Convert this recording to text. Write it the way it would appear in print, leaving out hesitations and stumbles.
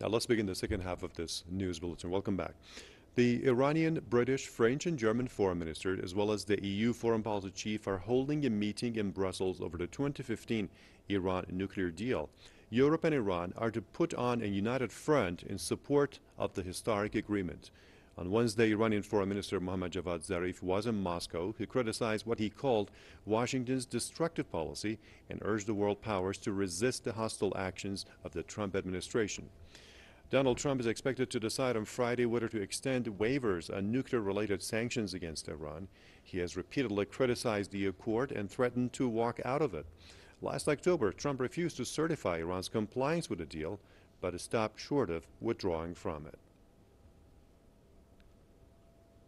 Now let's begin the second half of this news bulletin. Welcome back. The Iranian, British, French, and German foreign ministers, as well as the EU foreign policy chief, are holding a meeting in Brussels over the 2015 Iran nuclear deal. Europe and Iran are to put on a united front in support of the historic agreement. On Wednesday, Iranian Foreign Minister Mohammad Javad Zarif was in Moscow. He criticized what he called Washington's destructive policy and urged the world powers to resist the hostile actions of the Trump administration. Donald Trump is expected to decide on Friday whether to extend waivers on nuclear-related sanctions against Iran. He has repeatedly criticized the accord and threatened to walk out of it. Last October, Trump refused to certify Iran's compliance with the deal, but stopped short of withdrawing from it.